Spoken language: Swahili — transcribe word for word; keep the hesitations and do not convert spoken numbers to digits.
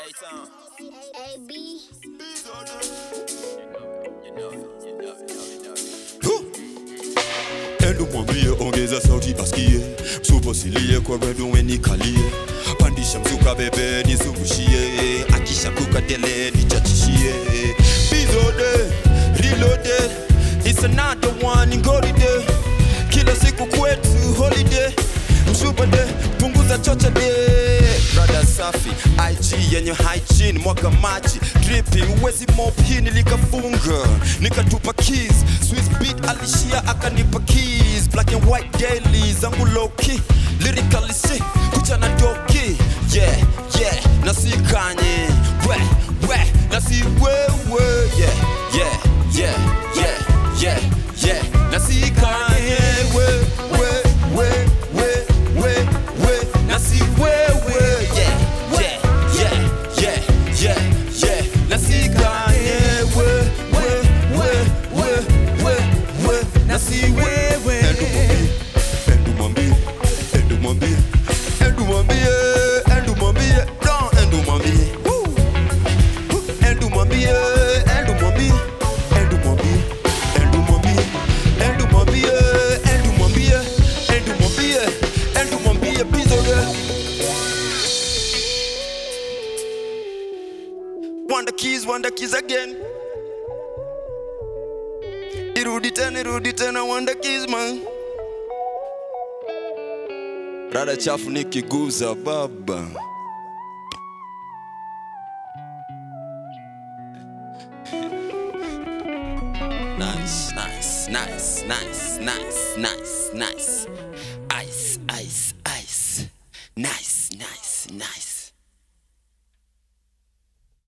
K-Town. A B. Endo mwambie ongeza sauti asikie, msuposilie kwa redo weni kalie, pandisha mzuka bebe nizungushie, akisha kuka dele nichachishie. Bizode, reloaded, it's another one ngoride, kila siku kwetu holiday, mshubade punguza chocha de. Brother safi, I G yenye hygiene, mwaka maji dripping, uwezi mop hii nilikafunga, nikatupa keys, Swiss beat alishia akanipa keys, black and white daily, zangu low key, lyrically sick, kuchana doki, yeah, yeah, nasi kanye, we, we, nasi wewe, yeah, yeah, yeah, yeah, yeah, yeah, nasi kanye, we, we, we, we, we, we, nasi wewe, yeah, yeah, yeah, yeah, yeah, yeah, nasi kanye, we, we, we, we, we, we, nasi wewe. Endu mwambie, endu mwambie, endu mwambie, endu mwambie, don't endu mwambie, woo, endu mwambie, endu mwambie, endu mwambie, endu mwambie, endu mwambie, endu mwambie, endu mwambie, endu mwambie, bizode. Wonder keys, wonder keys again. Irudi tena, irudi tena, wonder keys man. Rada chafu nikiguza baba. Nice, nice, nice, nice, nice, nice, nice. Ice, ice, ice. Nice, nice, nice.